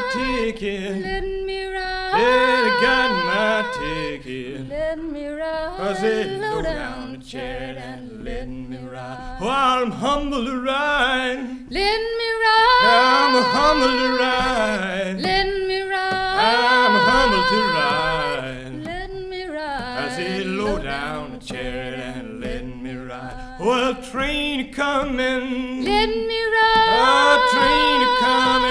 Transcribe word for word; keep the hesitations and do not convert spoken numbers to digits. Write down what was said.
ticket. Let me ride. Yeah, I got my ticket. Let me ride. Cause they low down the chair and let me ride. While I'm humble to ride. Let me ride. I'm humble to ride. Let me ride. I'm humble to ride. Let me ride. I say low down the chair and let me ride. Well, train coming. Let me ride. A train coming.